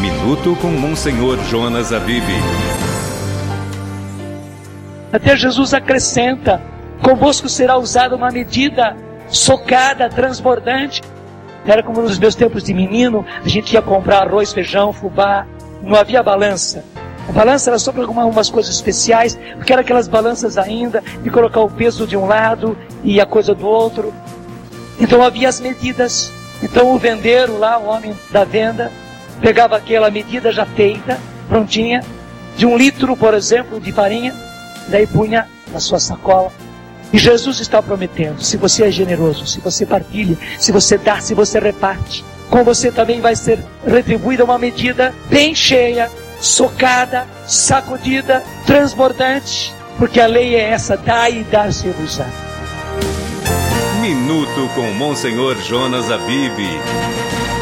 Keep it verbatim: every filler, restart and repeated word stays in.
Minuto com Monsenhor Jonas Abib. Até Jesus acrescenta: convosco será usada uma medida socada, transbordante. Era como nos meus tempos de menino, a gente ia comprar arroz, feijão, fubá, não havia balança. A balança era só para algumas coisas especiais, porque eram aquelas balanças ainda, de colocar o peso de um lado e a coisa do outro. Então havia as medidas. Então o vendeiro lá, o homem da venda, pegava aquela medida já feita, prontinha, de um litro, por exemplo, de farinha, daí punha na sua sacola. E Jesus está prometendo: se você é generoso, se você partilha, se você dá, se você reparte, com você também vai ser retribuída uma medida bem cheia, socada, sacudida, transbordante, porque a lei é essa: dá e dar-se-vos-á. Minuto com Monsenhor Jonas Abib.